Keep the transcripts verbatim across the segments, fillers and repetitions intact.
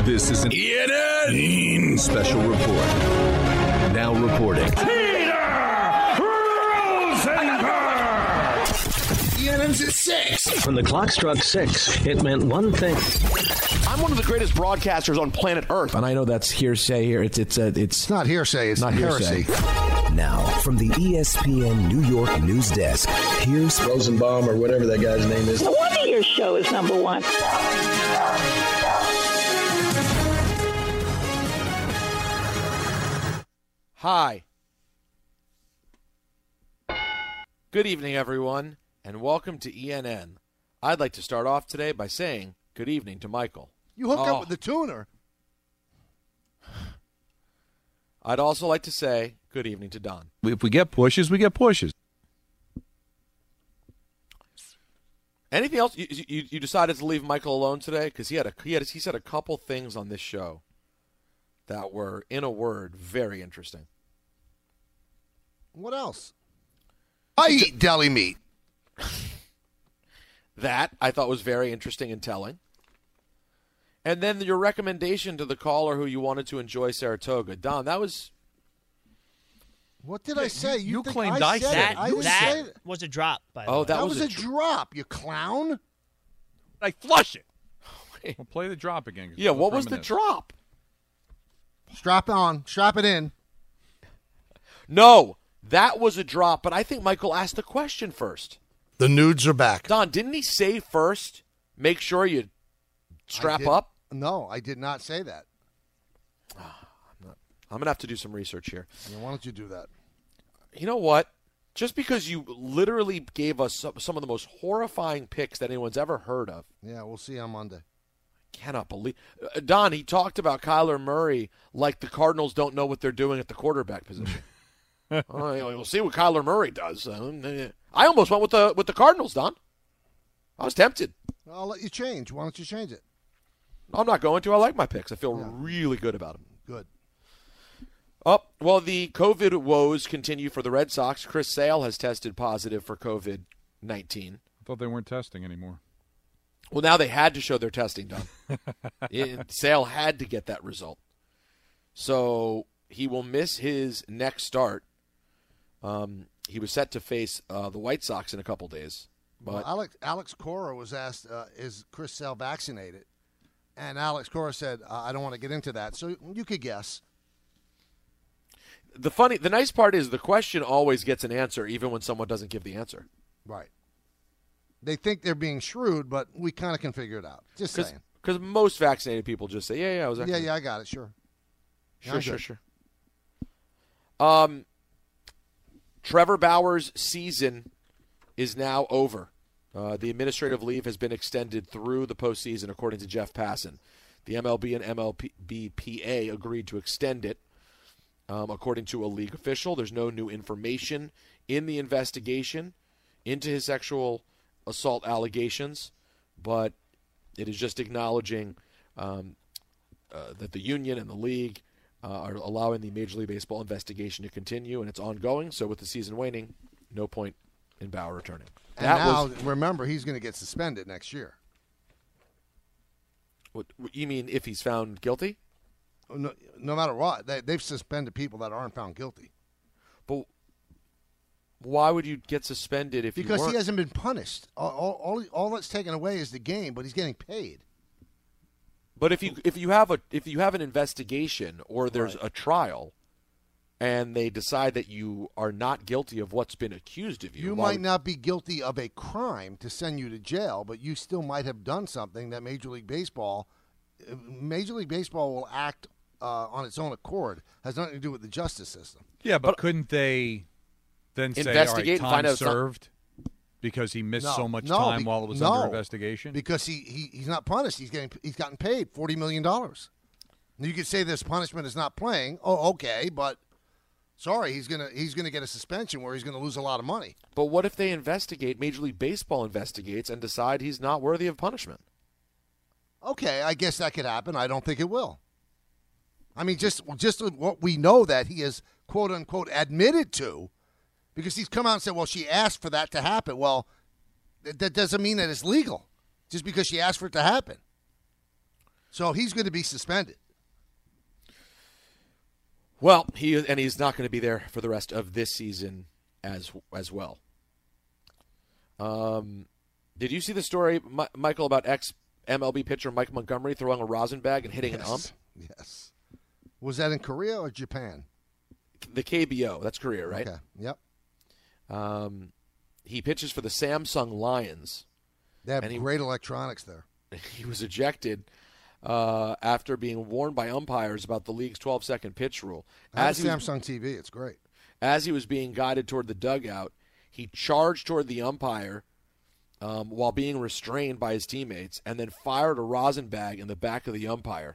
This is an E N N special report. Now reporting. Peter Rosenberg! E N N's at six. When the clock struck six, it meant one thing. I'm one of the greatest broadcasters on planet Earth. And I know that's hearsay here. It's it's uh, it's, It's not hearsay. It's not heresy. hearsay. Now, from the E S P N New York news desk, here's Rosenbaum or whatever that guy's name is. No wonder your show is number one. Hi. Good evening, everyone, and welcome to E N N. I'd like to start off today by saying good evening to Michael. You hook Oh. up with the tuner. I'd also like to say good evening to Don. If we get pushes, we get pushes. Anything else? You, you, you decided to leave Michael alone today because he had a he had he said a couple things on this show that were, in a word, very interesting. What else? I eat deli meat. That I thought was very interesting and telling. And then your recommendation to the caller who you wanted to enjoy Saratoga. Don, that was... What did I say? you think claimed I I said said it. it. I You didn't said say That it. was a drop, by the Oh, way. that That was was a a dr- drop, you clown. I flush it. We'll play the drop again. 'cause Yeah, we'll what was the reminisce. drop? Strap it on. Strap it in. No, that was a drop, but I think Michael asked the question first. The nudes are back. Don, didn't he say first, make sure you strap I did- up? No, I did not say that. I'm going to have to do some research here. Yeah, why don't you do that? You know what? Just because you literally gave us some, some of the most horrifying picks that anyone's ever heard of. Yeah, we'll see on Monday. Cannot believe. Uh, Don, he talked about Kyler Murray like the Cardinals don't know what they're doing at the quarterback position. uh, we'll see what Kyler Murray does. Uh, I almost went with the with the Cardinals, Don. I was tempted. I'll let you change. Why don't you change it? I'm not going to. I like my picks. I feel Yeah. really good about them. Good. Oh, well, the COVID woes continue for the Red Sox. Chris Sale has tested positive for COVID nineteen. I thought they weren't testing anymore. Well, now they had to show their testing done. It- Sale had to get that result. So he will miss his next start. Um, he was set to face uh, the White Sox in a couple days. But Well, Alex Alex Cora was asked, uh, "Is Chris Sale vaccinated?" And Alex Cora said, uh, "I don't want to get into that." So you could guess. the funny, the nice part is the question always gets an answer, even when someone doesn't give the answer. Right. They think they're being shrewd, but we kind of can figure it out. Just saying. Because most vaccinated people just say, "Yeah, yeah, I was." Yeah, vaccinated." yeah, I got it. Sure. Sure, I'm sure, good. sure. Um, Trevor Bauer's season is now over. Uh, the administrative leave has been extended through the postseason, according to Jeff Passan. The M L B and M L B P A agreed to extend it, um, according to a league official. There's no new information in the investigation into his sexual assault allegations, but it is just acknowledging um, uh, that the union and the league uh, are allowing the Major League Baseball investigation to continue, and it's ongoing. So with the season waning, no point in Bauer returning. And That now, was, remember, he's going to get suspended next year. what, what you mean if he's found guilty? No, no matter what, they, they've suspended people that aren't found guilty. But why would you get suspended if Because you he hasn't been punished. All, all, all, all that's taken away is the game, but he's getting paid. But if you if you have a if you have an investigation or there's Right. a trial, and they decide that you are not guilty of what's been accused of you, You why might would- not be guilty of a crime to send you to jail, but you still might have done something that Major League Baseball, Major League Baseball will act uh, on its own accord. Has nothing to do with the justice system. Yeah, but, couldn't they then say, Investigate and all right, find time out some- served because he missed No, so much no, time be- while it was no, under investigation? Because he, he he's not punished. He's getting he's gotten paid forty million dollars. You could say this punishment is not playing. Oh, okay, but sorry, he's gonna he's gonna get a suspension where he's gonna lose a lot of money. But what if they investigate, Major League Baseball investigates, and decide he's not worthy of punishment? Okay, I guess that could happen. I don't think it will. I mean, just just what we know that he is quote unquote admitted to, because he's come out and said, "Well, she asked for that to happen." Well, th- that doesn't mean that it's legal, just because she asked for it to happen. So he's going to be suspended. Well, he and he's not going to be there for the rest of this season as as well. Um, did you see the story, M- Michael, about ex-M L B pitcher Mike Montgomery throwing a rosin bag and hitting yes. an ump? Yes. Was that in Korea or Japan? The K B O. That's Korea, right? Okay. Yep. Um, he pitches for the Samsung Lions. They have and he, great electronics there. He was ejected uh, after being warned by umpires about the league's twelve-second pitch rule. I have As a he Samsung was, T V. It's great. As he was being guided toward the dugout, he charged toward the umpire um, while being restrained by his teammates and then fired a rosin bag in the back of the umpire.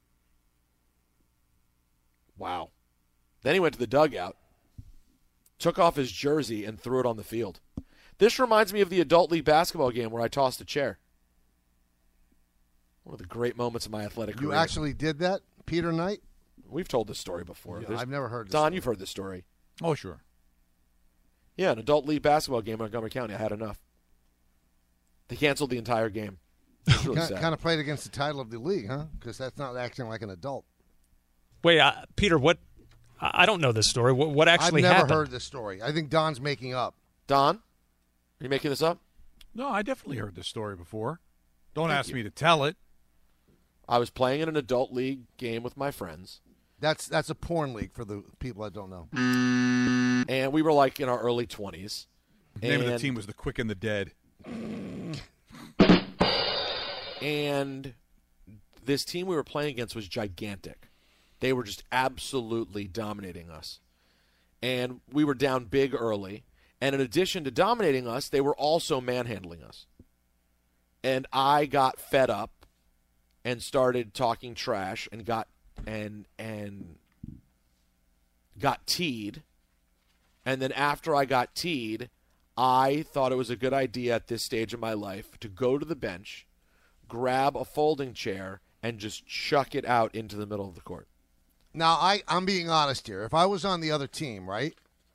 Wow. Then he went to the dugout, took off his jersey, and threw it on the field. This reminds me of the adult league basketball game where I tossed a chair. One of the great moments of my athletic You career. actually did that, Peter Knight? We've told this story before. Yeah, I've never heard this Don, story. you've heard this story. Oh, sure. Yeah, an adult league basketball game in Montgomery County. I had enough. They canceled the entire game. It was really kind, sad. kind of played against the title of the league, huh? Because that's not acting like an adult. Wait, uh, Peter, what? I don't know this story. What, what actually I've never happened? heard this story. I think Don's making up. Don, are you making this up? No, I definitely heard this story before. Don't Thank ask you. me to tell it. I was playing in an adult league game with my friends. That's that's a porn league for the people that don't know. And we were like in our early twenties. The name of the And- team was the Quick and the Dead. And this team we were playing against was gigantic. They were just absolutely dominating us. And we were down big early. And in addition to dominating us, they were also manhandling us. And I got fed up and started talking trash and got and and got teed. And then after I got teed, I thought it was a good idea at this stage of my life to go to the bench, grab a folding chair, and just chuck it out into the middle of the court. Now, I, I'm being honest here. If I was on the other team, right,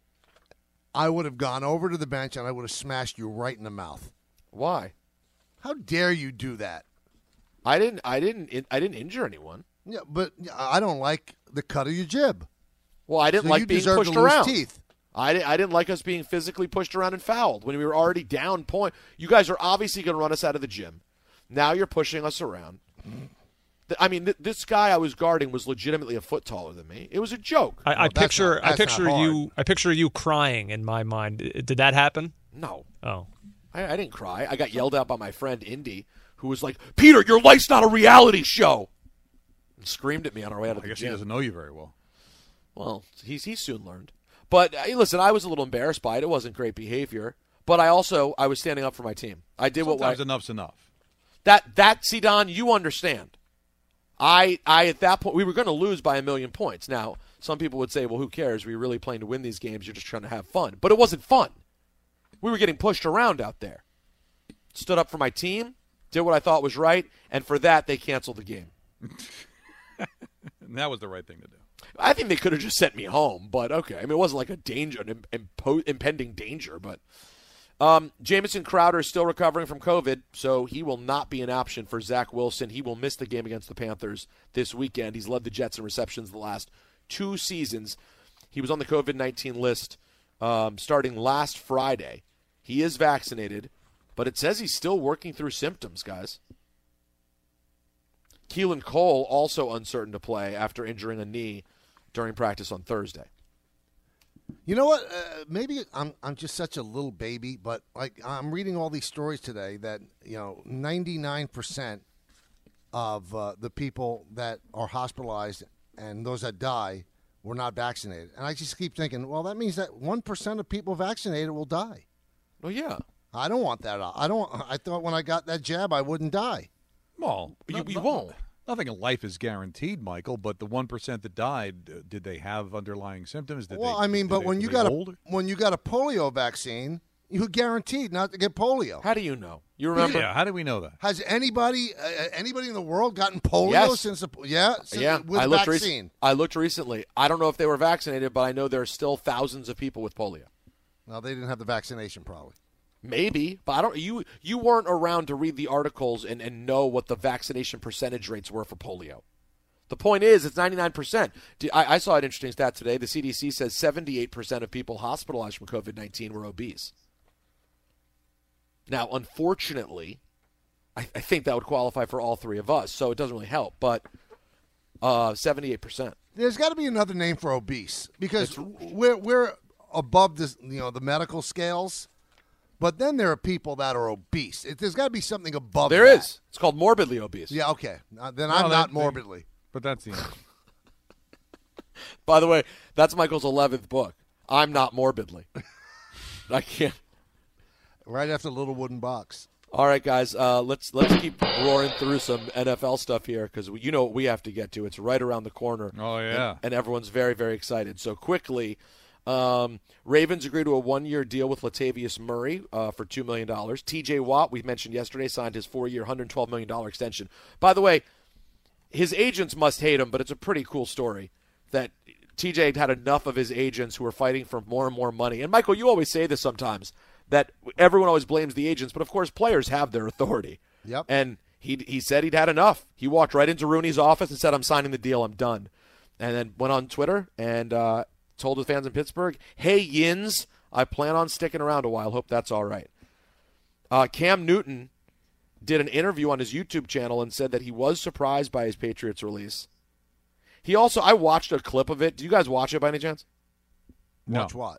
I would have gone over to the bench and I would have smashed you right in the mouth. Why? How dare you do that? I didn't. I didn't. I didn't injure anyone. Yeah, but I don't like the cut of your jib. Well, I didn't So like you being deserve pushed to lose around. teeth. I, di- I didn't like us being physically pushed around and fouled when we were already down point. You guys are obviously going to run us out of the gym. Now you're pushing us around. Th- I mean, th- this guy I was guarding was legitimately a foot taller than me. It was a joke. I, I that's picture, not- I that's not picture hard. you, I picture you crying in my mind. Did that happen? No, Oh, I, I didn't cry. I got yelled at by my friend Indy, who was like, "Peter, your life's not a reality show," and screamed at me on our way out of I the guess he gym. doesn't know you very well. Well, he's he's soon learned. But uh, listen, I was a little embarrassed by it. It wasn't great behavior. But I also I was standing up for my team. I did what Sometimes I, enough's enough. that that see Don, you understand. I I at that point we were going to lose by a million points. Now some people would say, well, who cares? We're really playing to win these games. You're just trying to have fun. But it wasn't fun. We were getting pushed around out there. Stood up for my team, did what I thought was right, and for that they canceled the game. And that was the right thing to do. I think they could have just sent me home, but okay. I mean, it wasn't like a danger, an impo- impending danger, but um, Jamison Crowder is still recovering from COVID, so he will not be an option for Zach Wilson. He will miss the game against the Panthers this weekend. He's led the Jets in receptions the last two seasons. He was on the COVID nineteen list um, starting last Friday. He is vaccinated, but it says he's still working through symptoms, guys. Keelan Cole also uncertain to play after injuring a knee during practice on Thursday. You know what? Uh, maybe I'm I'm just such a little baby, but like I'm reading all these stories today that you know ninety-nine percent of uh, the people that are hospitalized and those that die were not vaccinated, and I just keep thinking, well, that means that one percent of people vaccinated will die. Oh yeah, I don't want that. I don't. I thought when I got that jab, I wouldn't die. Well, you, no- you no- won't. Nothing in life is guaranteed, Michael. But the one percent that died, uh, did they have underlying symptoms? Did Well, they, I mean, did but they- when were you they got old? a when you got a polio vaccine, you're guaranteed not to get polio. How do you know? You remember? Yeah, how do we know that? Has anybody uh, anybody in the world gotten polio Yes. since the yeah since, Yeah, with I looked, vaccine? rec- I looked recently. I don't know if they were vaccinated, but I know there are still thousands of people with polio. No, they didn't have the vaccination probably. Maybe, but I don't. You you weren't around to read the articles and, and know what the vaccination percentage rates were for polio. The point is, it's ninety-nine percent. I, I saw an interesting stat today. The C D C says seventy-eight percent of people hospitalized from COVID nineteen were obese. Now, unfortunately, I, I think that would qualify for all three of us, so it doesn't really help. But uh, seventy-eight percent. There's got to be another name for obese because we're we're above this, you know, the medical scales. But then there are people that are obese. It, there's got to be something above There that. is. It's called morbidly obese. Yeah, okay. Uh, then No, I'm that- not morbidly. But that's the end. By the way, that's Michael's eleventh book. I'm not morbidly. I can't. Right after Little Wooden Box. All right, guys. Uh, let's let's keep roaring through some N F L stuff here because you know what we have to get to. It's right around the corner. Oh yeah, and, and everyone's very very excited. So quickly, um, Ravens agree to a one-year deal with Latavius Murray uh, for two million dollars. T J Watt, we mentioned yesterday, signed his four-year, one hundred twelve million dollars extension. By the way, his agents must hate him, but it's a pretty cool story that T J had enough of his agents who were fighting for more and more money. And, Michael, you always say this sometimes, that everyone always blames the agents, but, of course, players have their authority. Yep. And he he said he'd had enough. He walked right into Rooney's office and said, I'm signing the deal, I'm done. And then went on Twitter and uh, told the fans in Pittsburgh, hey, Yins, I plan on sticking around a while. Hope that's all right. Uh, Cam Newton did an interview on his YouTube channel and said that he was surprised by his Patriots release. He also, I watched a clip of it. Did you guys watch it by any chance? No. Watch what?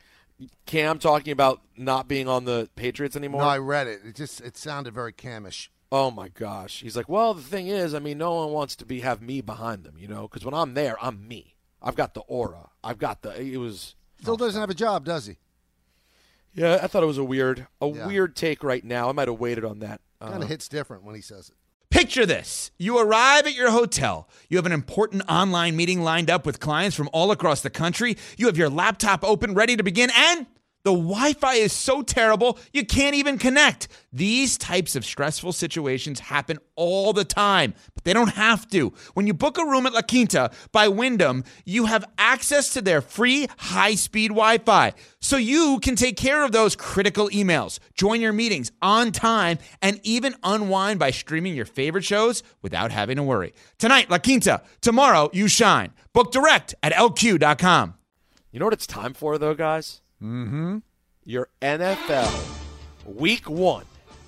Cam talking about not being on the Patriots anymore? No, I read it. It just it sounded very Camish. Oh, my gosh. He's like, well, the thing is, I mean, no one wants to be have me behind them, you know, because when I'm there, I'm me. I've got the aura. I've got the, it was. Still doesn't have a job, does he? Yeah, I thought it was a weird, a Yeah. weird take right now. I might have waited on that. Kind of Uh, hits different when he says it. Picture this. You arrive at your hotel. You have an important online meeting lined up with clients from all across the country. You have your laptop open, ready to begin, and the Wi-Fi is so terrible, you can't even connect. These types of stressful situations happen all the time, but they don't have to. When you book a room at La Quinta by Wyndham, you have access to their free high-speed Wi-Fi, so you can take care of those critical emails, join your meetings on time, and even unwind by streaming your favorite shows without having to worry. Tonight, La Quinta. Tomorrow, you shine. Book direct at L Q dot com. You know what it's time for, though, guys? Mm-hmm. Your N F L Week One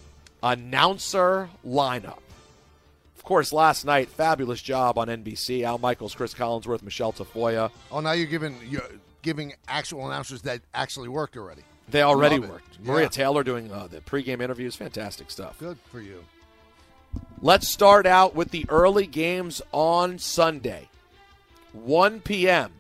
announcer lineup. Of course, last night, fabulous job on N B C. Al Michaels, Chris Collinsworth, Michelle Tafoya. Oh, now you're giving you're giving actual announcers that actually worked already. They already Love it. worked. Maria Yeah. Taylor doing uh, the pregame interviews. Fantastic stuff. Good for you. Let's start out with the early games on Sunday. one p.m.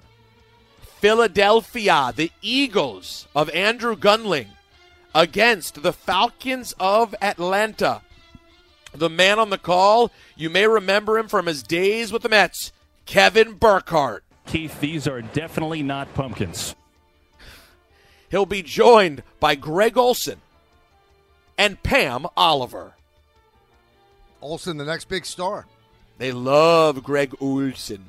Philadelphia, the Eagles of Andrew Gunling against the Falcons of Atlanta. The man on the call, you may remember him from his days with the Mets, Kevin Burkhardt. Keith, these are definitely not pumpkins. He'll be joined by Greg Olson and Pam Oliver. Olson, the next big star. They love Greg Olson.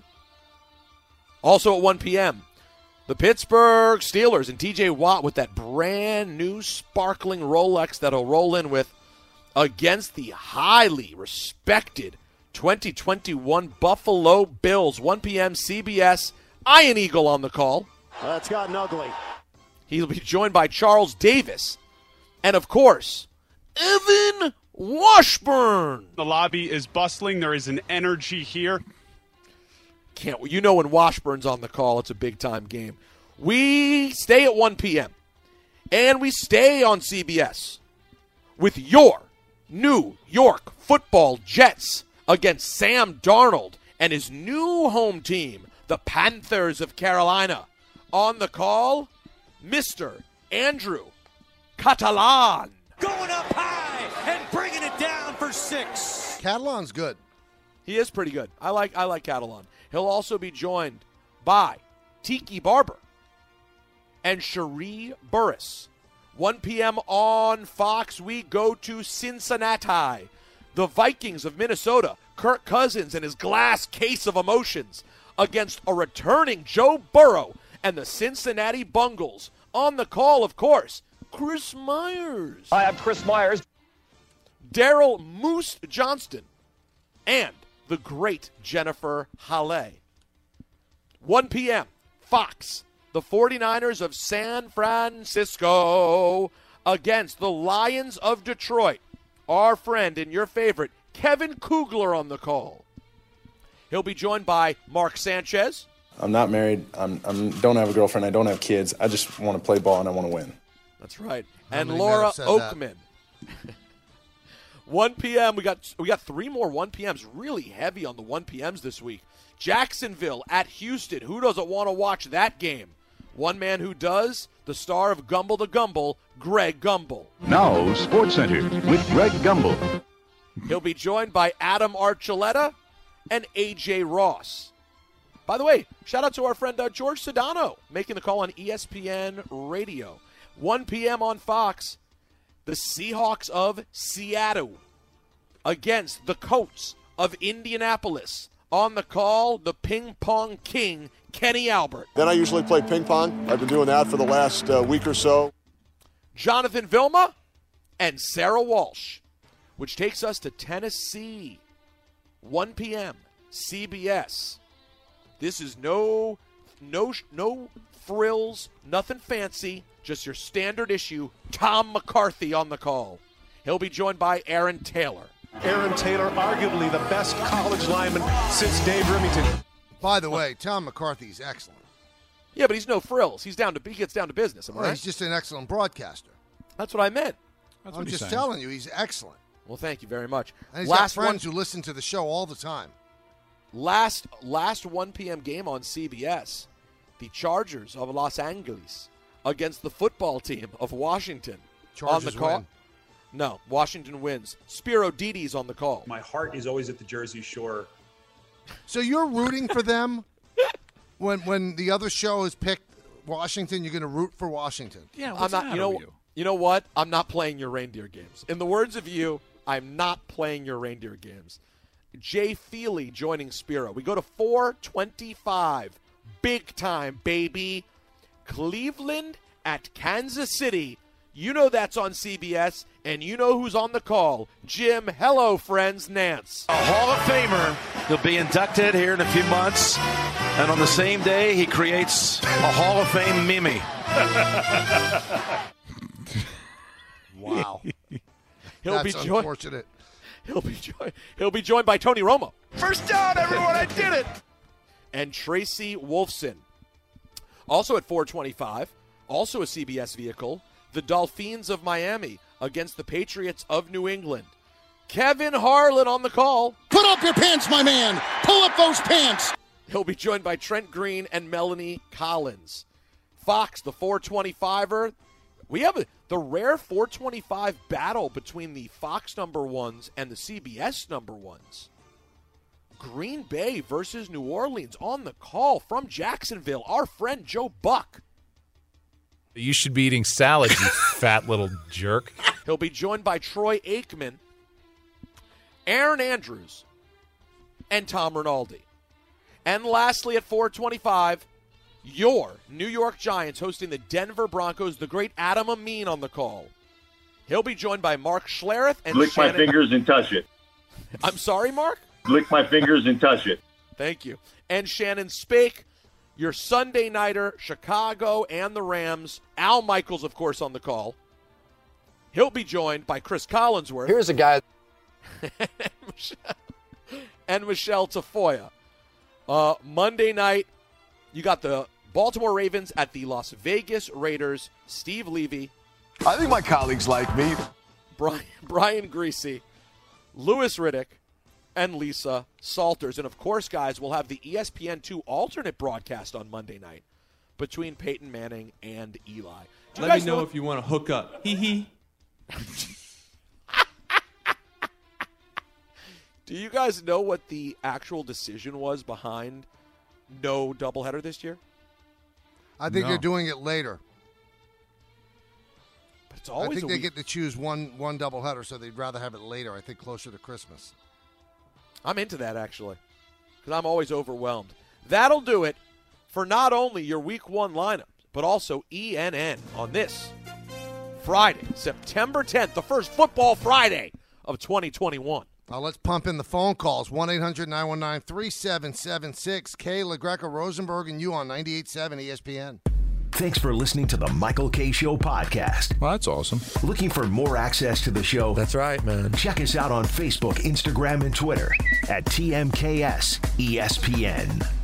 Also at one p.m., the Pittsburgh Steelers and T J Watt with that brand new sparkling Rolex that he'll roll in with against the highly respected twenty twenty-one Buffalo Bills. one p.m. C B S. Ian Eagle on the call. That's gotten ugly. He'll be joined by Charles Davis. And, of course, Evan Washburn. The lobby is bustling. There is an energy here. Can't you know when Washburn's on the call, it's a big-time game. We stay at one p.m. and we stay on C B S with your New York Football Jets against Sam Darnold and his new home team, the Panthers of Carolina. On the call, Mister Andrew Catalan. Going up high and bringing it down for six. Catalan's good. He is pretty good. I like I like Catalan. He'll also be joined by Tiki Barber and Cherie Burris. one p.m. on Fox, we go to Cincinnati. The Vikings of Minnesota, Kirk Cousins and his glass case of emotions against a returning Joe Burrow and the Cincinnati Bungles. On the call, of course, Chris Myers. Hi, I'm Chris Myers. Daryl Moose Johnston. And the great Jennifer Hale. one p.m. Fox. The 49ers of San Francisco against the Lions of Detroit. Our friend and your favorite, Kevin Kugler, on the call. He'll be joined by Mark Sanchez. I'm not married. I'm, I'm don't have a girlfriend. I don't have kids. I just want to play ball and I want to win. That's right. How And many Laura men have said Oakman. one p.m. We got we got three more one p.m.s. Really heavy on the one p.m.s this week. Jacksonville at Houston. Who doesn't want to watch that game? One man who does, the star of Gumble to Gumble, Greg Gumbel. Now, Sports Center with Greg Gumbel. He'll be joined by Adam Archuleta and A J Ross. By the way, shout out to our friend uh, George Sedano making the call on E S P N Radio. one p.m. on Fox, the Seahawks of Seattle against the Colts of Indianapolis. On the call, the ping pong king, Kenny Albert. Then I usually play ping pong. I've been doing that for the last uh, week or so. Jonathan Vilma and Sarah Walsh, which takes us to Tennessee. one p.m. C B S. This is no, no, no frills, nothing fancy, just your standard issue. Tom McCarthy on the call. He'll be joined by Aaron Taylor. Aaron Taylor, arguably the best college lineman since Dave Remington. By the way, Tom McCarthy's excellent. Yeah, but he's no frills. He's down to he gets down to business. Am I Well, right? he's just an excellent broadcaster. That's what I meant. That's I'm what he's just saying. telling you, he's excellent. Well, thank you very much. And he's last got friends one, who listen to the show all the time. last last one p.m. game on C B S. The Chargers of Los Angeles against the football team of Washington. Chargers on the call. win. No, Washington wins. Spiro Didi's on the call. My heart is always at the Jersey Shore. So you're rooting for them when when the other show is picked Washington. You're going to root for Washington. Yeah, I'm not. You know. You? you know what? I'm not playing your reindeer games. In the words of you, I'm not playing your reindeer games. Jay Feely joining Spiro. We go to four twenty-five. Big time, baby. Cleveland at Kansas City. You know that's on C B S, and you know who's on the call. Jim, hello, friends, Nance. A Hall of Famer. He'll be inducted here in a few months. And on the same day, he creates a Hall of Fame Mimi. Wow. He'll That's be joined. unfortunate. He'll be joined. He'll be joined by Tony Romo. First down, everyone. I did it. And Tracy Wolfson. Also at four twenty-five, also a C B S vehicle, the Dolphins of Miami against the Patriots of New England. Kevin Harlan on the call. Put up your pants, my man. Pull up those pants. He'll be joined by Trent Green and Melanie Collins. Fox, the four twenty-fiver. We have a, the rare four twenty-five battle between the Fox number ones and the C B S number ones. Green Bay versus New Orleans on the call from Jacksonville. Our friend Joe Buck. You should be eating salad, you fat little jerk. He'll be joined by Troy Aikman, Aaron Andrews, and Tom Rinaldi. And lastly at four twenty-five, your New York Giants hosting the Denver Broncos, the great Adam Amin on the call. He'll be joined by Mark Schlereth and Lick Shannon. my fingers and touch it. I'm sorry, Mark? Lick my fingers and touch it. Thank you. And Shannon Spake, your Sunday nighter, Chicago and the Rams. Al Michaels, of course, on the call. He'll be joined by Chris Collinsworth. Here's a guy. and, Michelle, and Michelle Tafoya. Uh, Monday night, you got the Baltimore Ravens at the Las Vegas Raiders. Steve Levy. I think my colleagues like me. Brian, Brian Greasy, Louis Riddick, and Lisa Salters. And, of course, guys, we'll have the E S P N two alternate broadcast on Monday night between Peyton Manning and Eli. Do Let me know, know if you want to hook up. Hee hee. Do you guys know what the actual decision was behind no doubleheader this year? I think No. they're doing it later. But it's always I think a they week. get to choose one one doubleheader, so they'd rather have it later. I think closer to Christmas. I'm into that, actually, because I'm always overwhelmed. That'll do it for not only your week one lineup, but also E N N on this Friday, September tenth, the first football Friday of twenty twenty-one. Now let's pump in the phone calls. one eight hundred nine one nine three seven seven six. Kay, LaGreca, Rosenberg, and you on ninety-eight point seven E S P N. Thanks for listening to the Michael Kay Show podcast. Well, that's awesome. Looking for more access to the show? That's right, man. Check us out on Facebook, Instagram, and Twitter at T M K S E S P N.